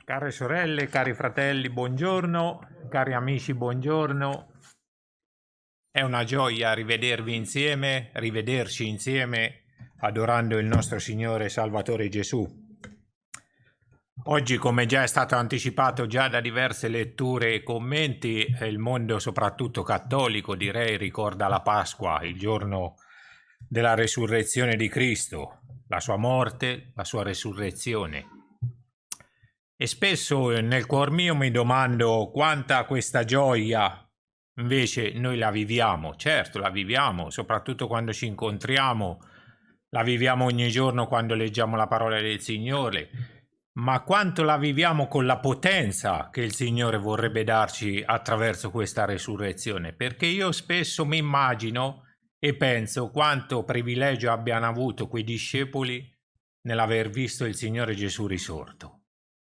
Care sorelle, cari fratelli, buongiorno, cari amici, buongiorno. È una gioia rivedervi insieme, rivederci insieme, adorando il nostro Signore Salvatore Gesù. Oggi, come già è stato anticipato già da diverse letture e commenti, il mondo, soprattutto cattolico, direi, ricorda la Pasqua, il giorno della resurrezione di Cristo, la sua morte, la sua resurrezione. E spesso nel cuor mio mi domando quanta questa gioia invece noi la viviamo. Certo, la viviamo, soprattutto quando ci incontriamo, la viviamo ogni giorno quando leggiamo la parola del Signore, ma quanto la viviamo con la potenza che il Signore vorrebbe darci attraverso questa resurrezione. Perché io spesso mi immagino e penso quanto privilegio abbiano avuto quei discepoli nell'aver visto il Signore Gesù risorto.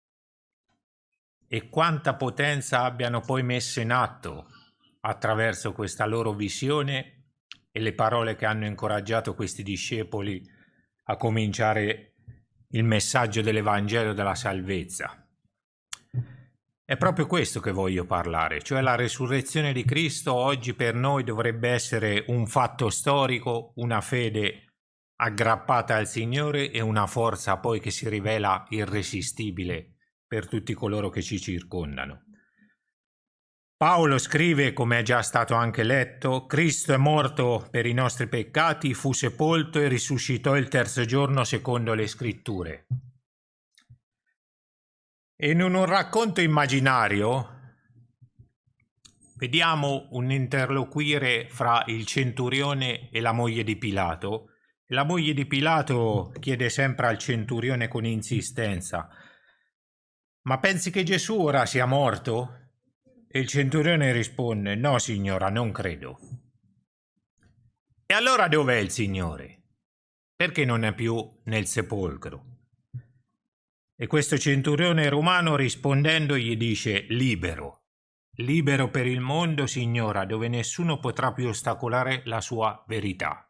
E quanta potenza abbiano poi messo in atto attraverso questa loro visione e le parole che hanno incoraggiato questi discepoli a cominciare il messaggio dell'Evangelo della salvezza. È proprio questo che voglio parlare, cioè la resurrezione di Cristo oggi per noi dovrebbe essere un fatto storico, una fede aggrappata al Signore e una forza poi che si rivela irresistibile per tutti coloro che ci circondano. Paolo scrive, come è già stato anche letto, Cristo è morto per i nostri peccati, fu sepolto e risuscitò il terzo giorno secondo le Scritture. E in un racconto immaginario vediamo un interloquire fra il centurione e la moglie di Pilato. La moglie di Pilato chiede sempre al centurione con insistenza: ma pensi che Gesù ora sia morto? E il centurione risponde: no, signora, non credo. E allora dov'è il Signore? Perché non è più nel sepolcro? E questo centurione romano rispondendo gli dice: libero, libero per il mondo, signora, dove nessuno potrà più ostacolare la sua verità.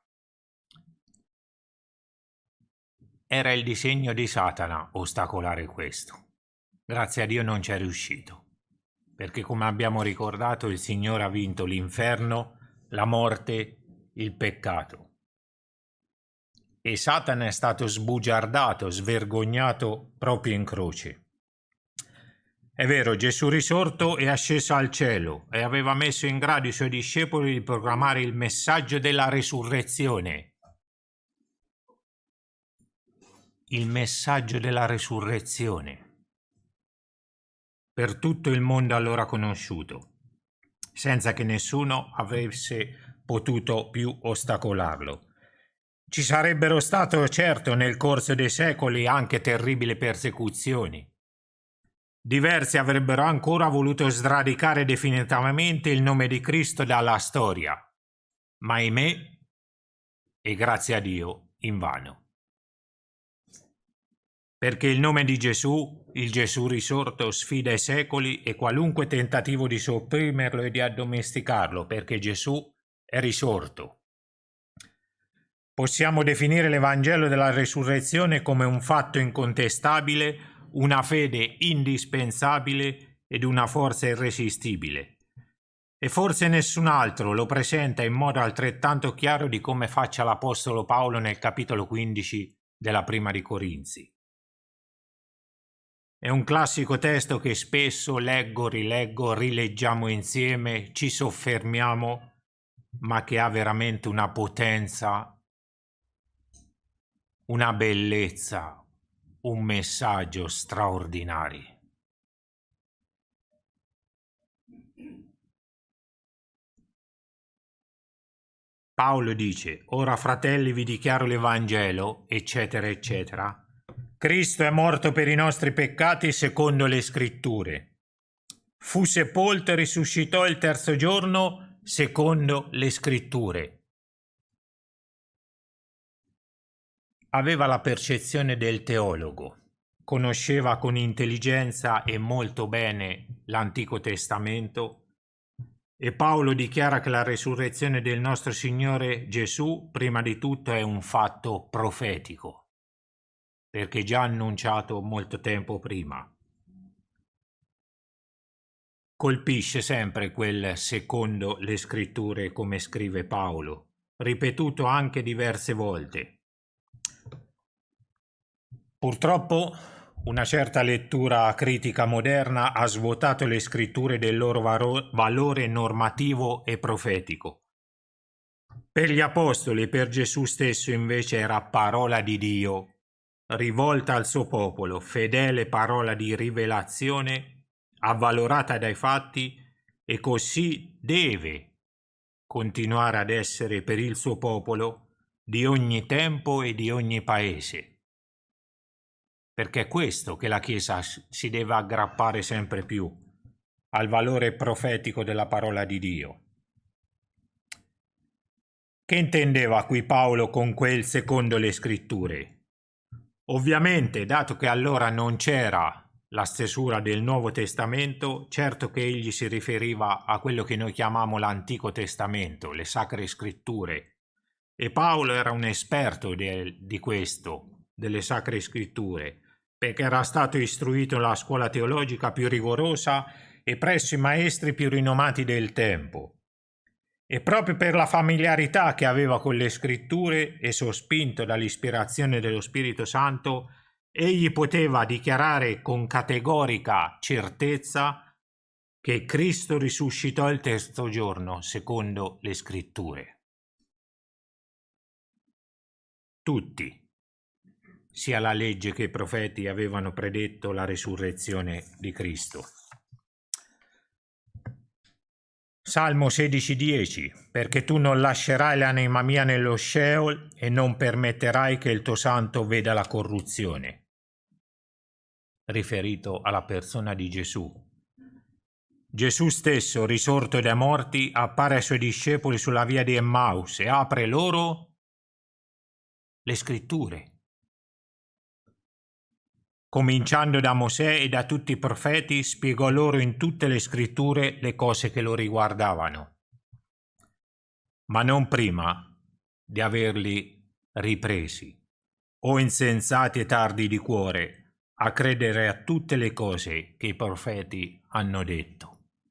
Era il disegno di Satana ostacolare questo. Grazie a Dio non ci è riuscito, perché come abbiamo ricordato il Signore ha vinto l'inferno, la morte, il peccato. E Satana è stato sbugiardato, svergognato proprio in croce. È vero, Gesù risorto è asceso al cielo e aveva messo in grado i suoi discepoli di proclamare il messaggio della resurrezione. Il messaggio della resurrezione. Per tutto il mondo allora conosciuto, senza che nessuno avesse potuto più ostacolarlo. Ci sarebbero state certo nel corso dei secoli anche terribili persecuzioni. Diversi avrebbero ancora voluto sradicare definitivamente il nome di Cristo dalla storia, ma ahimè, e grazie a Dio, invano. Perché il nome di Gesù, il Gesù risorto, sfida i secoli e qualunque tentativo di sopprimerlo e di addomesticarlo, perché Gesù è risorto. Possiamo definire l'Evangelo della Resurrezione come un fatto incontestabile, una fede indispensabile ed una forza irresistibile. E forse nessun altro lo presenta in modo altrettanto chiaro di come faccia l'Apostolo Paolo nel capitolo 15 della Prima di Corinzi. È un classico testo che spesso leggo, rileggo, rileggiamo insieme, ci soffermiamo, ma che ha veramente una potenza, una bellezza, un messaggio straordinari. Paolo dice: ora fratelli vi dichiaro l'Evangelo, eccetera, eccetera. Cristo è morto per i nostri peccati secondo le Scritture. Fu sepolto e risuscitò il terzo giorno secondo le Scritture. Aveva la percezione del teologo, conosceva con intelligenza e molto bene l'Antico Testamento e Paolo dichiara che la resurrezione del nostro Signore Gesù prima di tutto è un fatto profetico, perché già annunciato molto tempo prima. colpisce sempre quel secondo le scritture, come scrive Paolo, ripetuto anche diverse volte. Purtroppo una certa lettura critica moderna ha svuotato le scritture del loro valore normativo e profetico. Per gli apostoli e per Gesù stesso invece era parola di Dio, rivolta al suo popolo, fedele parola di rivelazione, avvalorata dai fatti, e così deve continuare ad essere per il suo popolo di ogni tempo e di ogni paese. Perché è questo che la Chiesa si deve aggrappare sempre più, al valore profetico della parola di Dio. Che intendeva qui Paolo con quel secondo le scritture? Ovviamente, dato che allora non c'era la stesura del Nuovo Testamento, certo che egli si riferiva a quello che noi chiamiamo l'Antico Testamento, le Sacre Scritture. E Paolo era un esperto di questo, delle Sacre Scritture, perché era stato istruito nella scuola teologica più rigorosa e presso i maestri più rinomati del tempo. E proprio per la familiarità che aveva con le scritture e sospinto dall'ispirazione dello Spirito Santo, egli poteva dichiarare con categorica certezza che Cristo risuscitò il terzo giorno, secondo le scritture. Tutti, sia la legge che i profeti, avevano predetto la risurrezione di Cristo. Salmo 16,10: perché tu non lascerai l'anima mia nello Sheol e non permetterai che il tuo santo veda la corruzione. Riferito alla persona di Gesù. Gesù stesso, risorto dai morti, appare ai suoi discepoli sulla via di Emmaus e apre loro le scritture. Cominciando da Mosè e da tutti i profeti, spiegò loro in tutte le scritture le cose che lo riguardavano, ma non prima di averli ripresi, o insensati e tardi di cuore, a credere a tutte le cose che i profeti hanno detto.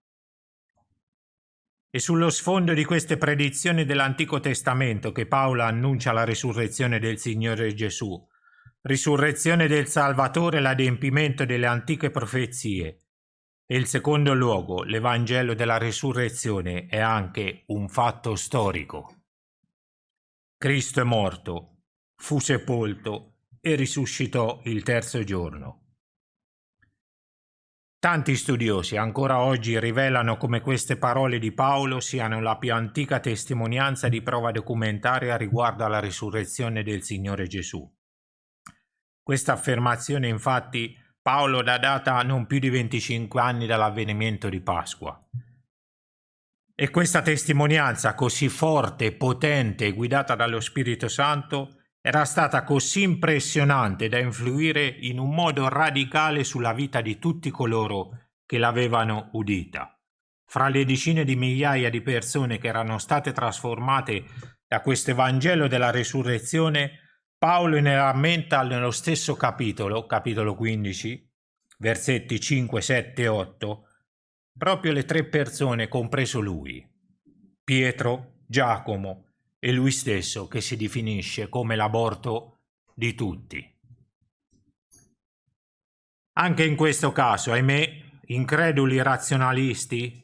E sullo sfondo di queste predizioni dell'Antico Testamento che Paolo annuncia la risurrezione del Signore Gesù, risurrezione del Salvatore, l'adempimento delle antiche profezie. E il secondo luogo, l'Evangelo della risurrezione, è anche un fatto storico. Cristo è morto, fu sepolto e risuscitò il terzo giorno. Tanti studiosi ancora oggi rivelano come queste parole di Paolo siano la più antica testimonianza di prova documentaria riguardo alla risurrezione del Signore Gesù. Questa affermazione, infatti, Paolo la data non più di 25 anni dall'avvenimento di Pasqua. E questa testimonianza così forte, potente e guidata dallo Spirito Santo era stata così impressionante da influire in un modo radicale sulla vita di tutti coloro che l'avevano udita. Fra le decine di migliaia di persone che erano state trasformate da questo Evangelo della Resurrezione, Paolo ne rammenta nello stesso capitolo 15, versetti 5, 7 e 8, proprio le tre persone, compreso lui, Pietro, Giacomo e lui stesso, che si definisce come l'aborto di tutti. Anche in questo caso, ahimè, increduli razionalisti,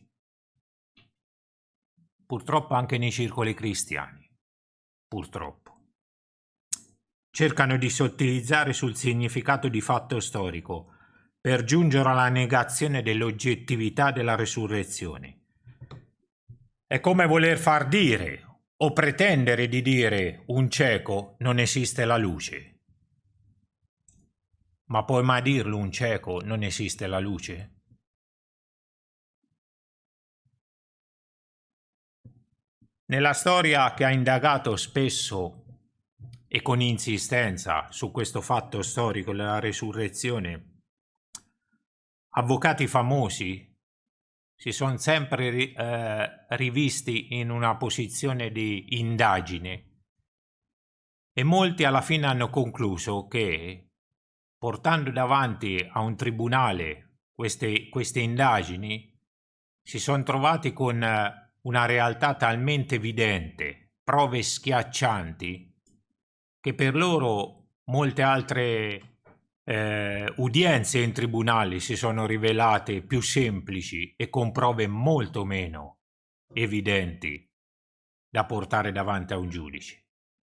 purtroppo anche nei circoli cristiani, purtroppo, cercano di sottilizzare sul significato di fatto storico per giungere alla negazione dell'oggettività della risurrezione. È come voler far dire o pretendere di dire un cieco non esiste la luce. Ma puoi mai dirlo un cieco non esiste la luce? Nella storia che ha indagato spesso e con insistenza su questo fatto storico della resurrezione, avvocati famosi si sono sempre rivisti in una posizione di indagine e molti alla fine hanno concluso che, portando davanti a un tribunale queste indagini, si sono trovati con una realtà talmente evidente, prove schiaccianti, che per loro molte altre udienze in tribunale si sono rivelate più semplici e con prove molto meno evidenti da portare davanti a un giudice.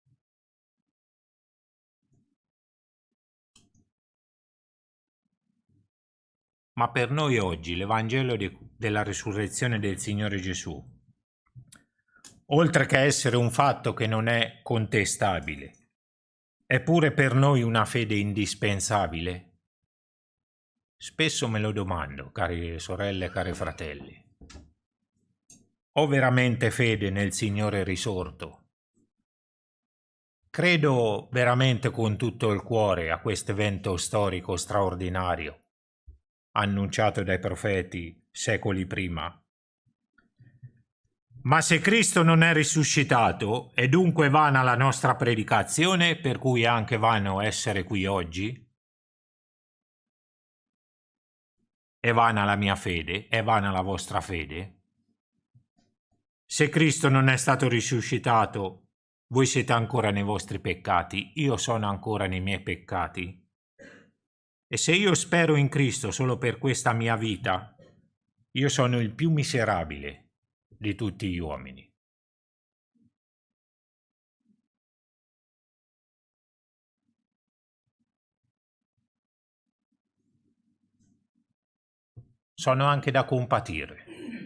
Ma per noi oggi l'Evangelo della risurrezione del Signore Gesù, oltre che essere un fatto che non è contestabile, è pure per noi una fede indispensabile? Spesso me lo domando, cari sorelle e cari fratelli. Ho veramente fede nel Signore risorto? Credo veramente con tutto il cuore a questo evento storico straordinario, annunciato dai profeti secoli prima. Ma se Cristo non è risuscitato, è dunque vana la nostra predicazione, per cui è anche vano essere qui oggi? È vana la mia fede? È vana la vostra fede? Se Cristo non è stato risuscitato, voi siete ancora nei vostri peccati, io sono ancora nei miei peccati. E se io spero in Cristo solo per questa mia vita, io sono il più miserabile di tutti gli uomini. Sono anche da compatire.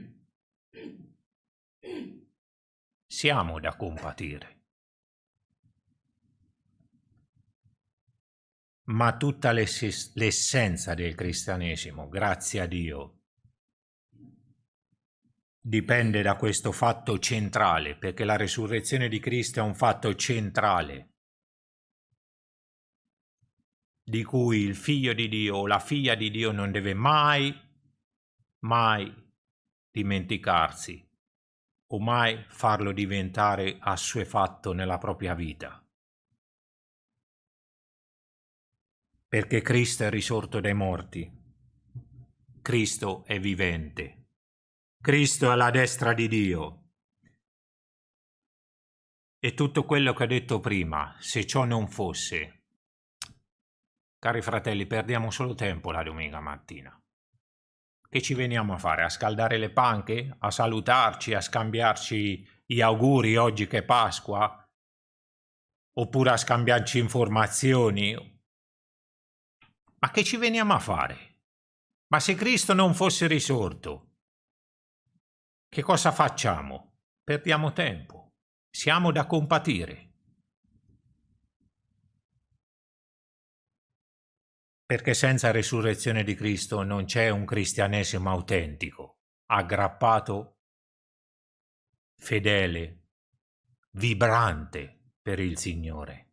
Siamo da compatire. Ma tutta l'essenza del cristianesimo, grazie a Dio, dipende da questo fatto centrale, perché la risurrezione di Cristo è un fatto centrale, di cui il Figlio di Dio o la Figlia di Dio non deve mai dimenticarsi o mai farlo diventare assuefatto nella propria vita. Perché Cristo è risorto dai morti, Cristo è vivente, Cristo è alla destra di Dio. E tutto quello che ho detto prima, se ciò non fosse, cari fratelli, perdiamo solo tempo la domenica mattina. Che ci veniamo a fare? A scaldare le panche? A salutarci? A scambiarci gli auguri oggi che è Pasqua? Oppure a scambiarci informazioni? Ma che ci veniamo a fare? Ma se Cristo non fosse risorto, che cosa facciamo? Perdiamo tempo. Siamo da compatire. Perché senza resurrezione di Cristo non c'è un cristianesimo autentico, aggrappato, fedele, vibrante per il Signore.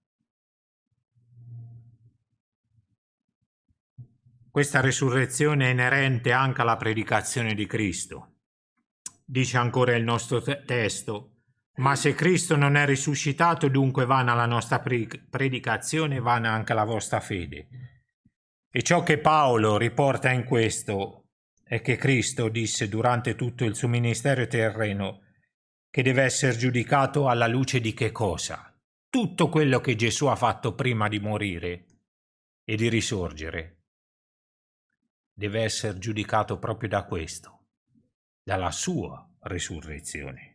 Questa resurrezione è inerente anche alla predicazione di Cristo. Dice ancora il nostro testo: ma se Cristo non è risuscitato, dunque vana la nostra predicazione, vana anche la vostra fede. E ciò che Paolo riporta in questo è che Cristo disse durante tutto il suo ministero terreno che deve essere giudicato alla luce di che cosa? Tutto quello che Gesù ha fatto prima di morire e di risorgere deve essere giudicato proprio da questo, dalla sua risurrezione.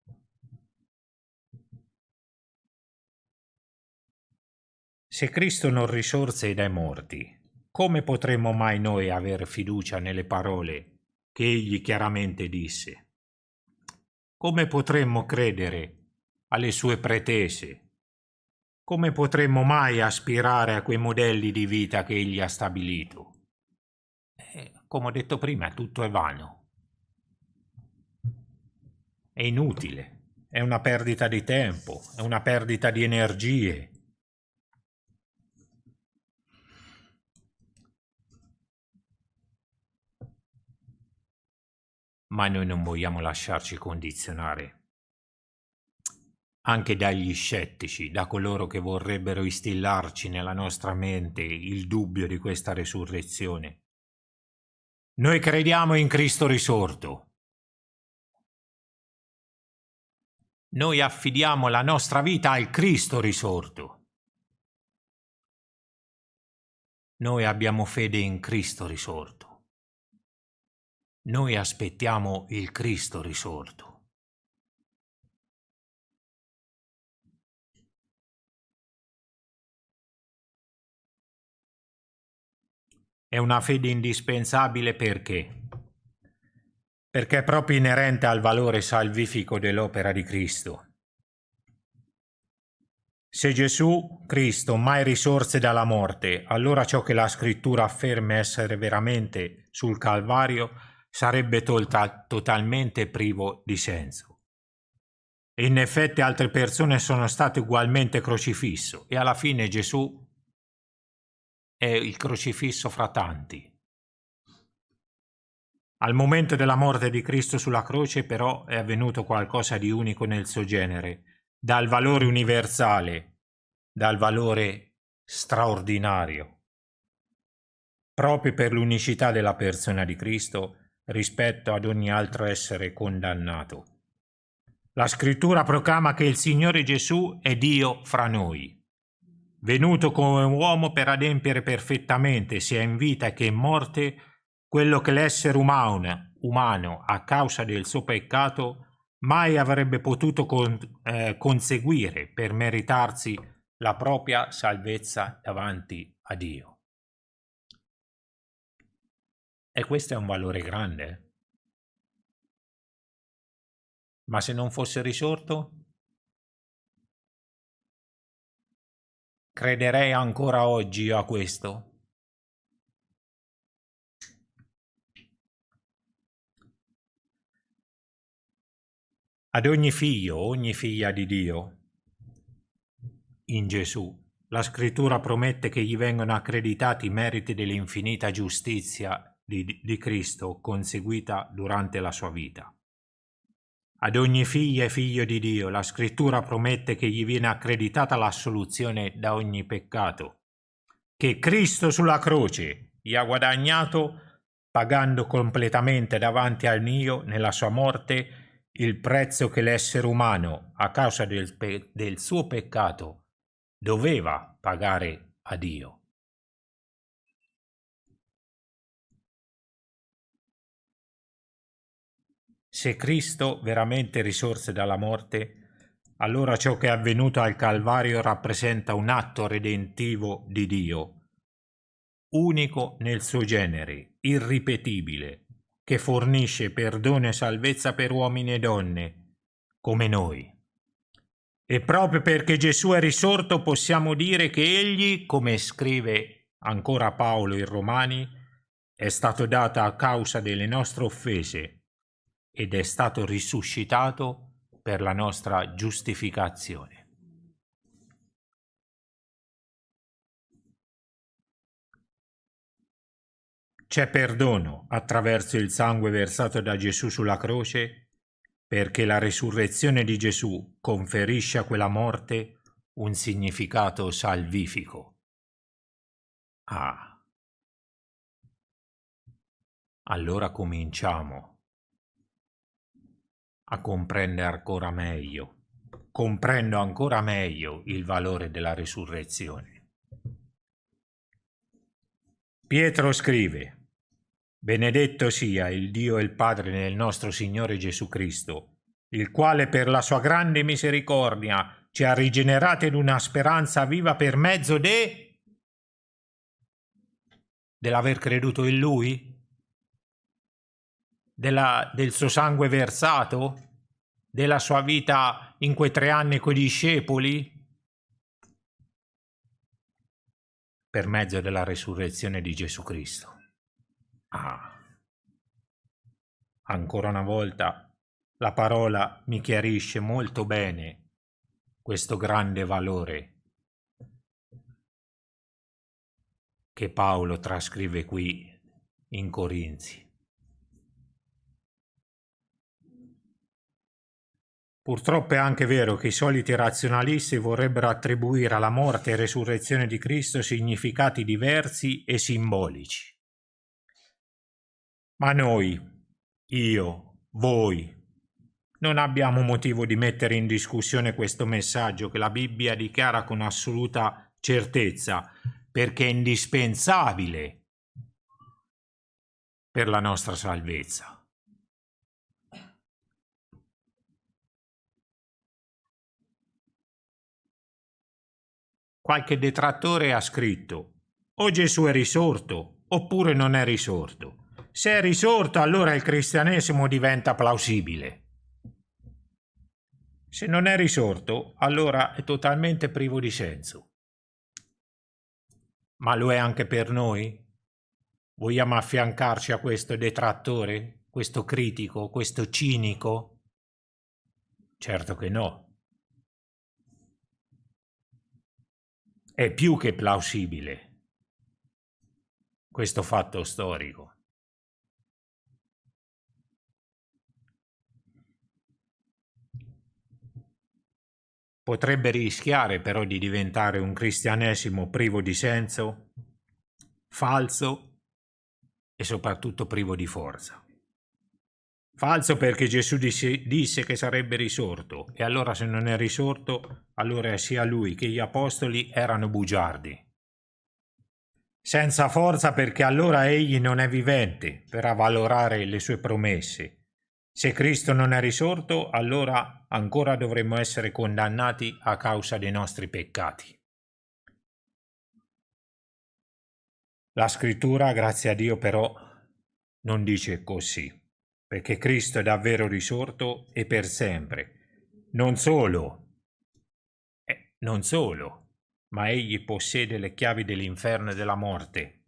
Se Cristo non risorse dai morti, come potremmo mai noi avere fiducia nelle parole che egli chiaramente disse? Come potremmo credere alle sue pretese? Come potremmo mai aspirare a quei modelli di vita che egli ha stabilito? Come ho detto prima, tutto è vano. È inutile, è una perdita di tempo, è una perdita di energie. Ma noi non vogliamo lasciarci condizionare anche dagli scettici, da coloro che vorrebbero instillarci nella nostra mente il dubbio di questa resurrezione. Noi crediamo in Cristo risorto, noi affidiamo la nostra vita al Cristo risorto. Noi abbiamo fede in Cristo risorto. Noi aspettiamo il Cristo risorto. È una fede indispensabile perché? Perché è proprio inerente al valore salvifico dell'opera di Cristo. Se Gesù Cristo mai risorse dalla morte, allora ciò che la Scrittura afferma essere veramente sul Calvario sarebbe totalmente privo di senso. E in effetti altre persone sono state ugualmente crocifisso e alla fine Gesù è il crocifisso fra tanti. Al momento della morte di Cristo sulla croce, però, è avvenuto qualcosa di unico nel suo genere, dal valore universale, dal valore straordinario, proprio per l'unicità della persona di Cristo rispetto ad ogni altro essere condannato. La Scrittura proclama che il Signore Gesù è Dio fra noi, venuto come uomo per adempiere perfettamente, sia in vita che in morte, quello che l'essere umano, a causa del suo peccato, mai avrebbe potuto conseguire per meritarsi la propria salvezza davanti a Dio. E questo è un valore grande. Ma se non fosse risorto? Crederei ancora oggi io a questo? Ad ogni figlio, ogni figlia di Dio, in Gesù, la Scrittura promette che gli vengano accreditati i meriti dell'infinita giustizia di Cristo conseguita durante la sua vita. Ad ogni figlia e figlio di Dio, la Scrittura promette che gli viene accreditata l'assoluzione da ogni peccato, che Cristo sulla croce gli ha guadagnato pagando completamente davanti al Dio nella sua morte il prezzo che l'essere umano, a causa del suo peccato, doveva pagare a Dio. Se Cristo veramente risorse dalla morte, allora ciò che è avvenuto al Calvario rappresenta un atto redentivo di Dio, unico nel suo genere, irripetibile, che fornisce perdono e salvezza per uomini e donne, come noi. E proprio perché Gesù è risorto possiamo dire che Egli, come scrive ancora Paolo in Romani, è stato dato a causa delle nostre offese ed è stato risuscitato per la nostra giustificazione. C'è perdono attraverso il sangue versato da Gesù sulla croce, perché la risurrezione di Gesù conferisce a quella morte un significato salvifico. Allora cominciamo a comprendere ancora meglio. Comprendo ancora meglio il valore della risurrezione. Pietro scrive: benedetto sia il Dio e il Padre del nostro Signore Gesù Cristo, il quale per la sua grande misericordia ci ha rigenerati in una speranza viva per mezzo dell'aver creduto in Lui? Del suo sangue versato? Della sua vita in quei 3 anni coi discepoli? Per mezzo della resurrezione di Gesù Cristo. Ancora una volta la parola mi chiarisce molto bene questo grande valore che Paolo trascrive qui in Corinzi. Purtroppo è anche vero che i soliti razionalisti vorrebbero attribuire alla morte e resurrezione di Cristo significati diversi e simbolici. Ma noi, io, voi, Non abbiamo motivo di mettere in discussione questo messaggio che la Bibbia dichiara con assoluta certezza, perché è indispensabile per la nostra salvezza. Qualche detrattore ha scritto: o Gesù è risorto oppure non è risorto. Se è risorto, allora il cristianesimo diventa plausibile. Se non è risorto, allora è totalmente privo di senso. Ma lo è anche per noi? Vogliamo affiancarci a questo detrattore, questo critico, questo cinico? Certo che no. È più che plausibile questo fatto storico. Potrebbe rischiare però di diventare un cristianesimo privo di senso, falso e soprattutto privo di forza. Falso perché Gesù disse che sarebbe risorto, e allora se non è risorto, allora sia lui che gli apostoli erano bugiardi. Senza forza perché allora egli non è vivente per avvalorare le sue promesse. Se Cristo non è risorto, allora ancora dovremmo essere condannati a causa dei nostri peccati. La scrittura, grazie a Dio, però, non dice così, perché Cristo è davvero risorto e per sempre. Non solo, ma egli possiede le chiavi dell'inferno e della morte.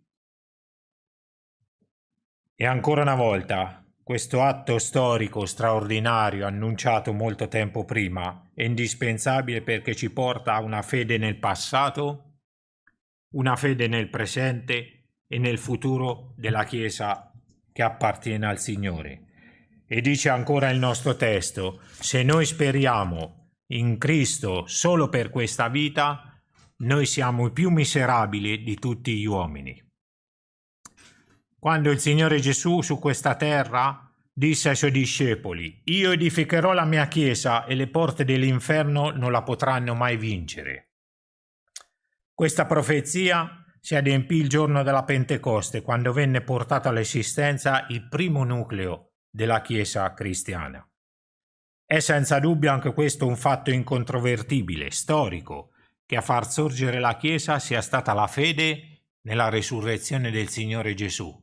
E ancora una volta, questo atto storico straordinario annunciato molto tempo prima è indispensabile perché ci porta a una fede nel passato, una fede nel presente e nel futuro della Chiesa che appartiene al Signore. E dice ancora il nostro testo: se noi speriamo in Cristo solo per questa vita, noi siamo i più miserabili di tutti gli uomini. Quando il Signore Gesù su questa terra disse ai suoi discepoli: io edificherò la mia chiesa e le porte dell'inferno non la potranno mai vincere. Questa profezia si adempì il giorno della Pentecoste, quando venne portato all'esistenza il primo nucleo della Chiesa cristiana. È senza dubbio anche questo un fatto incontrovertibile, storico, che a far sorgere la Chiesa sia stata la fede nella resurrezione del Signore Gesù.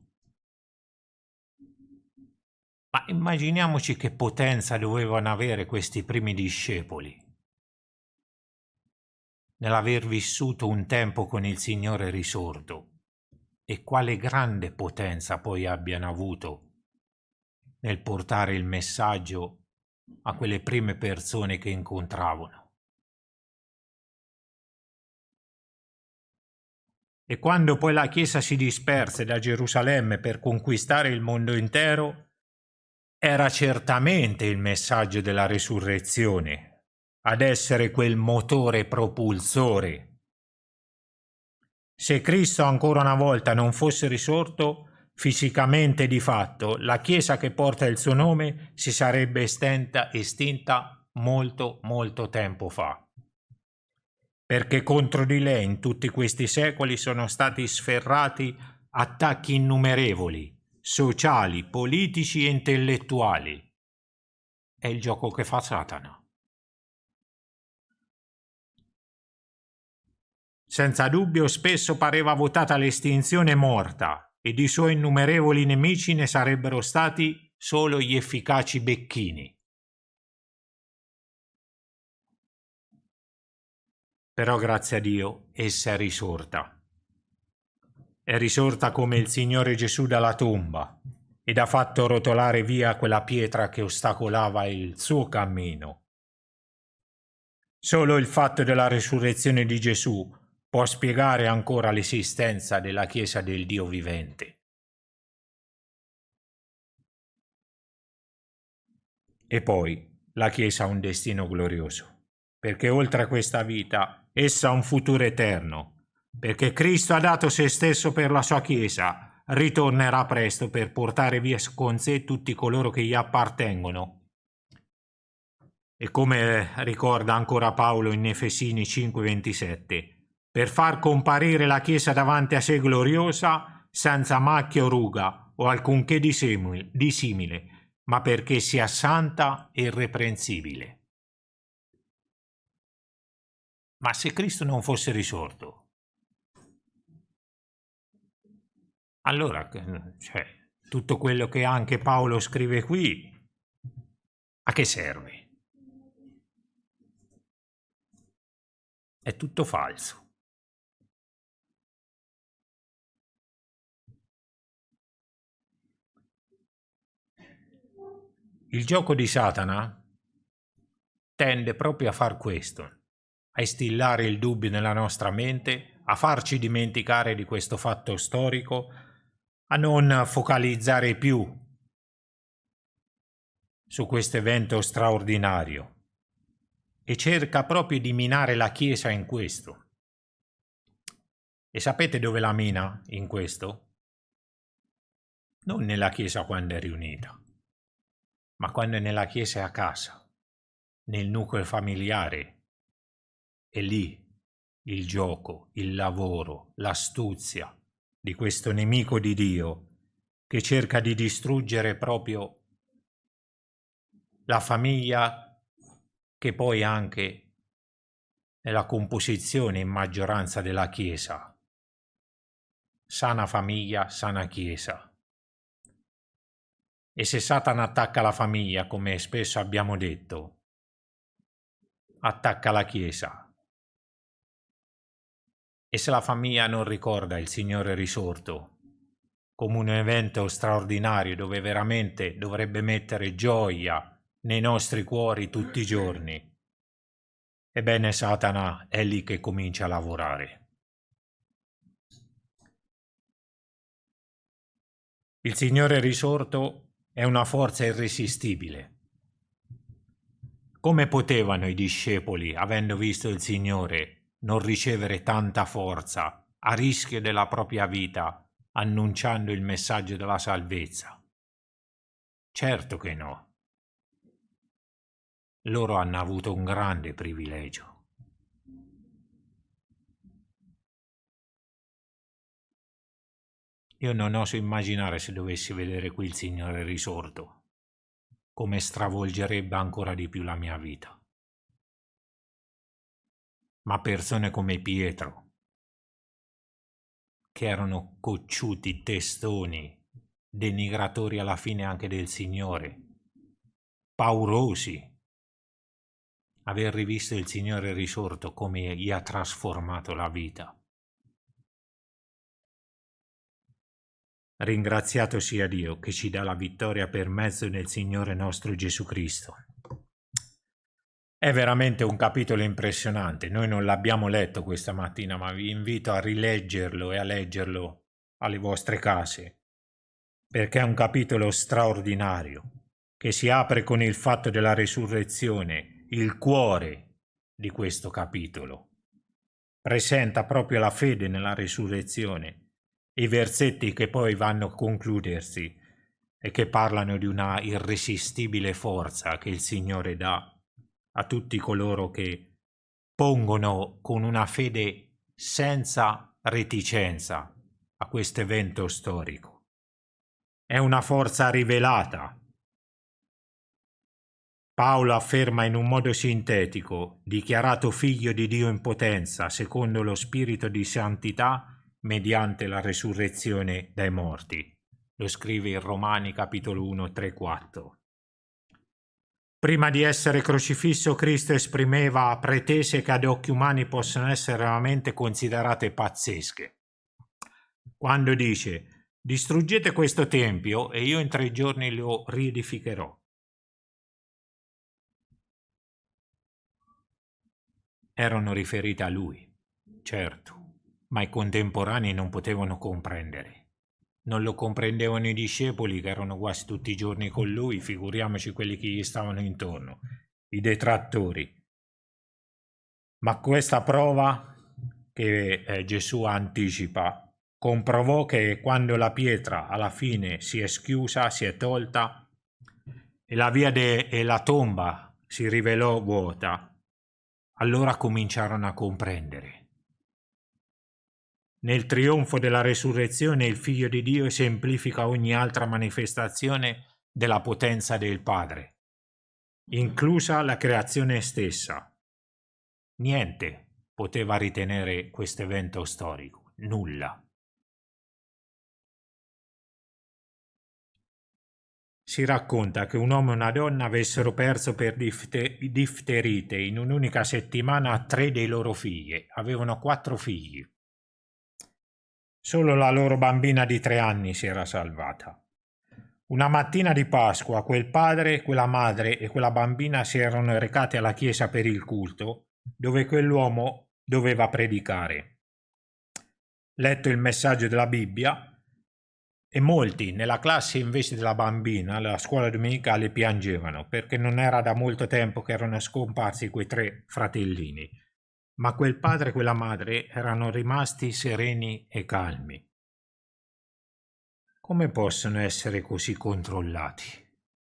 Ma immaginiamoci che potenza dovevano avere questi primi discepoli nell'aver vissuto un tempo con il Signore risorto, e quale grande potenza poi abbiano avuto nel portare il messaggio a quelle prime persone che incontravano. E quando poi la Chiesa si disperse da Gerusalemme per conquistare il mondo intero, era certamente il messaggio della risurrezione ad essere quel motore propulsore. Se Cristo ancora una volta non fosse risorto, fisicamente di fatto, la Chiesa che porta il suo nome si sarebbe estinta molto, molto tempo fa. Perché contro di lei in tutti questi secoli sono stati sferrati attacchi innumerevoli, sociali, politici e intellettuali. È il gioco che fa Satana. Senza dubbio spesso pareva votata l'estinzione morta, e di suoi innumerevoli nemici ne sarebbero stati solo gli efficaci becchini. Però grazie a Dio essa è risorta. È risorta come il Signore Gesù dalla tomba ed ha fatto rotolare via quella pietra che ostacolava il suo cammino. Solo il fatto della risurrezione di Gesù può spiegare ancora l'esistenza della Chiesa del Dio vivente. E poi la Chiesa ha un destino glorioso, perché oltre a questa vita essa ha un futuro eterno, perché Cristo ha dato se stesso per la sua Chiesa, ritornerà presto per portare via con sé tutti coloro che gli appartengono E come ricorda ancora Paolo in Efesini 5:27, per far comparire la Chiesa davanti a sé gloriosa, senza macchia o ruga o alcunché di simile, ma perché sia santa e irreprensibile. Ma se Cristo non fosse risorto, allora, cioè, tutto quello che anche Paolo scrive qui, a che serve? È tutto falso. Il gioco di Satana tende proprio a far questo, a instillare il dubbio nella nostra mente, a farci dimenticare di questo fatto storico, a non focalizzare più su questo evento straordinario e cerca proprio di minare la Chiesa in questo. E sapete dove la mina in questo? Non nella Chiesa quando è riunita, ma quando è nella Chiesa a casa, nel nucleo familiare. E lì il gioco, il lavoro, l'astuzia di questo nemico di Dio che cerca di distruggere proprio la famiglia, che poi anche è la composizione in maggioranza della Chiesa. Sana famiglia, sana Chiesa. E se Satana attacca la famiglia, come spesso abbiamo detto, attacca la Chiesa. E se la famiglia non ricorda il Signore risorto come un evento straordinario dove veramente dovrebbe mettere gioia nei nostri cuori tutti i giorni, ebbene Satana è lì che comincia a lavorare. Il Signore risorto è una forza irresistibile. Come potevano i discepoli, avendo visto il Signore, non ricevere tanta forza a rischio della propria vita, annunciando il messaggio della salvezza? Certo che no. Loro hanno avuto un grande privilegio. Io non oso immaginare, se dovessi vedere qui il Signore risorto, come stravolgerebbe ancora di più la mia vita. Ma persone come Pietro, che erano cocciuti, testoni, denigratori alla fine anche del Signore, paurosi, aver rivisto il Signore risorto come gli ha trasformato la vita. Ringraziato sia Dio che ci dà la vittoria per mezzo del Signore nostro Gesù Cristo. È veramente un capitolo impressionante. Noi non l'abbiamo letto questa mattina, ma vi invito a rileggerlo e a leggerlo alle vostre case, perché è un capitolo straordinario che si apre con il fatto della resurrezione, il cuore di questo capitolo. Presenta proprio la fede nella resurrezione. I versetti che poi vanno a concludersi e che parlano di una irresistibile forza che il Signore dà a tutti coloro che pongono con una fede senza reticenza a questo evento storico. È una forza rivelata. Paolo afferma in un modo sintetico, dichiarato figlio di Dio in potenza, secondo lo spirito di santità, mediante la resurrezione dai morti. Lo scrive in Romani capitolo 1, 3, 4. Prima di essere crocifisso, Cristo esprimeva pretese che ad occhi umani possono essere veramente considerate pazzesche. Quando dice: distruggete questo tempio e io in 3 giorni lo riedificherò. Erano riferite a lui, certo, ma i contemporanei non potevano comprendere. Non lo comprendevano i discepoli, che erano quasi tutti i giorni con lui, figuriamoci quelli che gli stavano intorno, i detrattori. Ma questa prova che Gesù anticipa comprovò che quando la pietra alla fine si è schiusa, si è tolta, e la tomba si rivelò vuota, allora cominciarono a comprendere. Nel trionfo della resurrezione il Figlio di Dio esemplifica ogni altra manifestazione della potenza del Padre, inclusa la creazione stessa. Niente poteva ritenere questo evento storico, nulla. Si racconta che un uomo e una donna avessero perso per difterite in un'unica settimana 3 dei loro figli. Avevano 4 figli. Solo la loro bambina di 3 anni si era salvata. Una mattina di Pasqua quel padre, quella madre e quella bambina si erano recati alla chiesa per il culto, dove quell'uomo doveva predicare. Letto il messaggio della Bibbia, e molti nella classe invece della bambina, alla scuola domenicale, piangevano perché non era da molto tempo che erano scomparsi quei 3 fratellini. Ma quel padre e quella madre erano rimasti sereni e calmi. Come possono essere così controllati?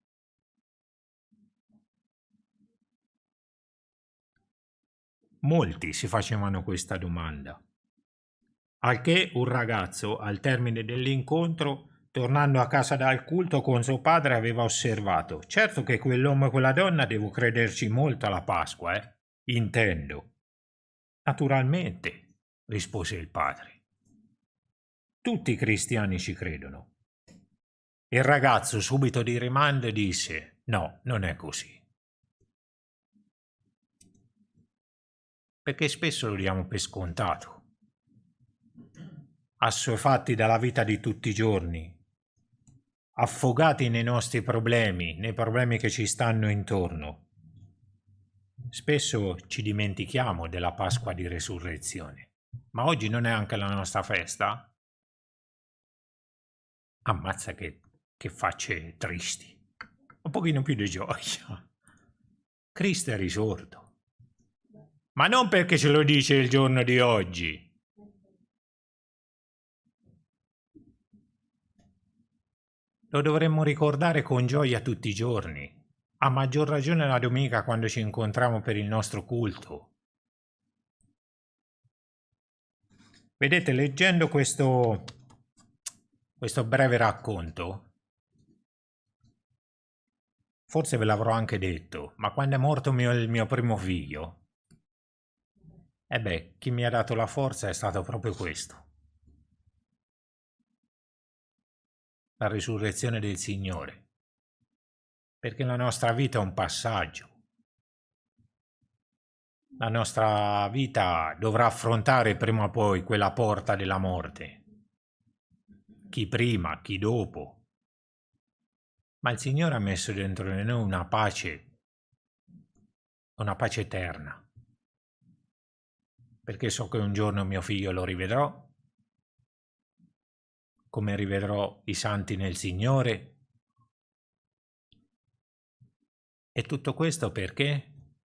Molti si facevano questa domanda. Al che un ragazzo, al termine dell'incontro, tornando a casa dal culto con suo padre, aveva osservato: certo che quell'uomo e quella donna devo crederci molto alla Pasqua, Intendo. Naturalmente, rispose il padre. Tutti i cristiani ci credono. Il ragazzo, subito di rimando, disse: no, non è così. Perché spesso lo diamo per scontato, assuefatti dalla vita di tutti i giorni, affogati nei nostri problemi, nei problemi che ci stanno intorno. Spesso ci dimentichiamo della Pasqua di Resurrezione. Ma oggi non è anche la nostra festa? Ammazza che facce tristi. Un pochino più di gioia. Cristo è risorto. Ma non perché ce lo dice il giorno di oggi. Lo dovremmo ricordare con gioia tutti i giorni, a maggior ragione la domenica quando ci incontriamo per il nostro culto. Vedete, leggendo questo breve racconto, forse ve l'avrò anche detto, ma quando è morto il mio primo figlio, chi mi ha dato la forza è stato proprio questo. La risurrezione del Signore, perché la nostra vita è un passaggio. La nostra vita dovrà affrontare prima o poi quella porta della morte, chi prima, chi dopo. Ma il Signore ha messo dentro di noi una pace eterna, perché so che un giorno mio figlio lo rivedrò, come rivedrò i santi nel Signore. E tutto questo perché?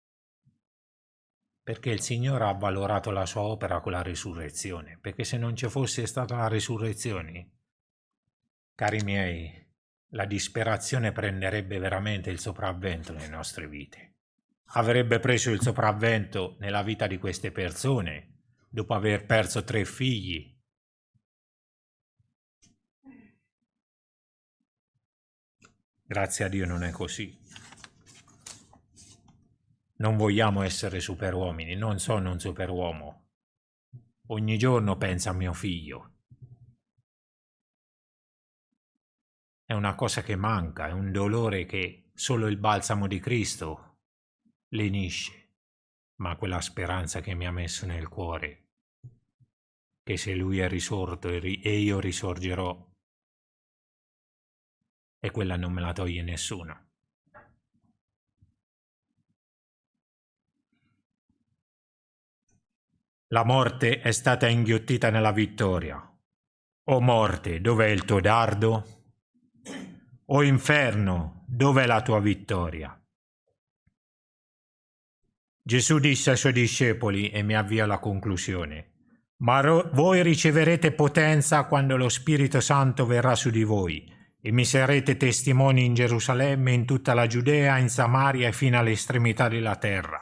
Perché il Signore ha valorato la sua opera con la risurrezione. Perché se non ci fosse stata la risurrezione, cari miei, la disperazione prenderebbe veramente il sopravvento nelle nostre vite. Avrebbe preso il sopravvento nella vita di queste persone, dopo aver perso 3 figli. Grazie a Dio non è così. Non vogliamo essere superuomini, non sono un superuomo. Ogni giorno penso a mio figlio. È una cosa che manca, è un dolore che solo il balsamo di Cristo lenisce. Ma quella speranza che mi ha messo nel cuore, che se Lui è risorto e io risorgerò, e quella non me la toglie nessuno. La morte è stata inghiottita nella vittoria. O morte, dov'è il tuo dardo? O inferno, dov'è la tua vittoria? Gesù disse ai suoi discepoli, e mi avvio alla conclusione: ma voi riceverete potenza quando lo Spirito Santo verrà su di voi, e mi sarete testimoni in Gerusalemme, in tutta la Giudea, in Samaria e fino all'estremità della terra.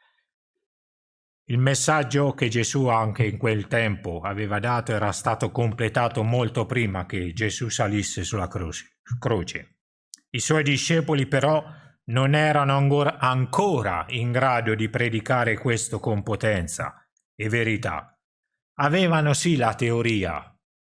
Il messaggio che Gesù anche in quel tempo aveva dato era stato completato molto prima che Gesù salisse sulla croce. I suoi discepoli però non erano ancora in grado di predicare questo con potenza e verità. Avevano sì la teoria,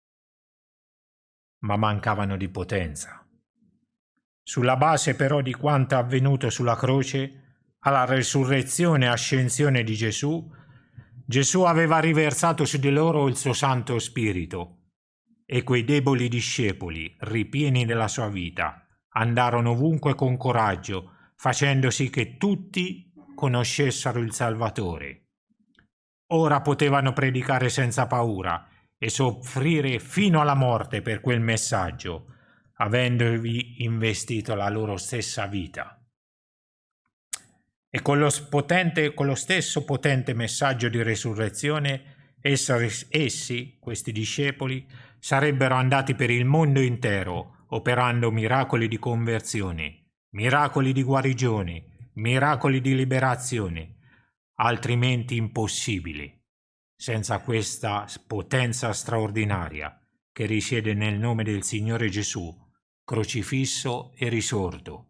ma mancavano di potenza. Sulla base però di quanto avvenuto sulla croce, alla resurrezione e ascensione di Gesù, Gesù aveva riversato su di loro il suo Santo Spirito e quei deboli discepoli, ripieni della sua vita, andarono ovunque con coraggio, facendo sì che tutti conoscessero il Salvatore. Ora potevano predicare senza paura e soffrire fino alla morte per quel messaggio, avendovi investito la loro stessa vita. E con lo stesso potente messaggio di resurrezione, essi, questi discepoli, sarebbero andati per il mondo intero, operando miracoli di conversione, miracoli di guarigione, miracoli di liberazione, altrimenti impossibili, senza questa potenza straordinaria che risiede nel nome del Signore Gesù, crocifisso e risorto.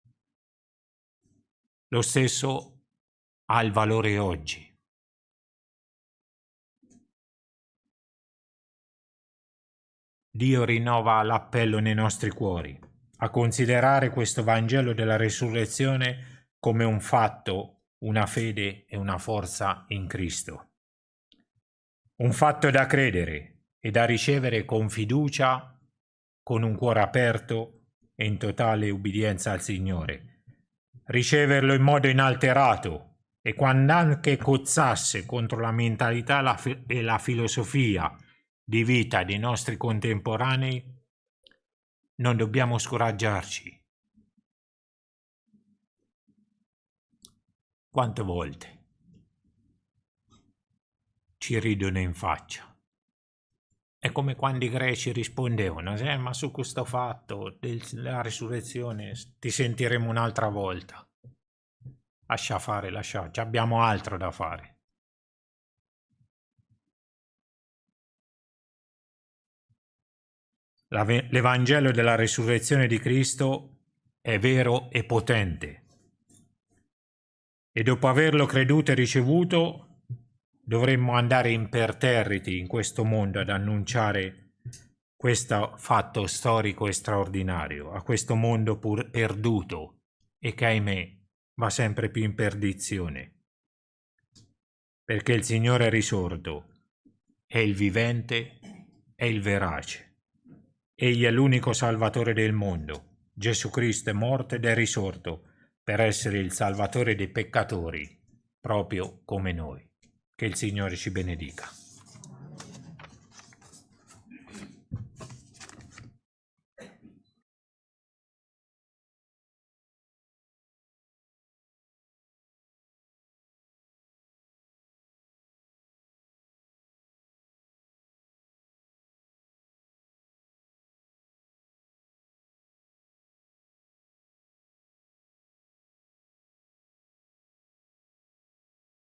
Lo stesso ha il valore oggi. Dio rinnova l'appello nei nostri cuori a considerare questo Vangelo della Resurrezione come un fatto, una fede e una forza in Cristo. Un fatto da credere e da ricevere con fiducia, con un cuore aperto e in totale ubbidienza al Signore. Riceverlo in modo inalterato e quando anche cozzasse contro la mentalità e la filosofia di vita dei nostri contemporanei, non dobbiamo scoraggiarci. Quante volte ci ridono in faccia? È come quando i greci rispondevano, ma su questo fatto della risurrezione ti sentiremo un'altra volta. Lascia fare, abbiamo altro da fare. L'Evangelo della risurrezione di Cristo è vero e potente. E dopo averlo creduto e ricevuto, dovremmo andare imperterriti in questo mondo ad annunciare questo fatto storico e straordinario a questo mondo perduto e che, ahimè, va sempre più in perdizione. Perché il Signore è risorto, è il vivente, è il verace. Egli è l'unico Salvatore del mondo. Gesù Cristo è morto ed è risorto per essere il Salvatore dei peccatori, proprio come noi. Che il Signore ci benedica.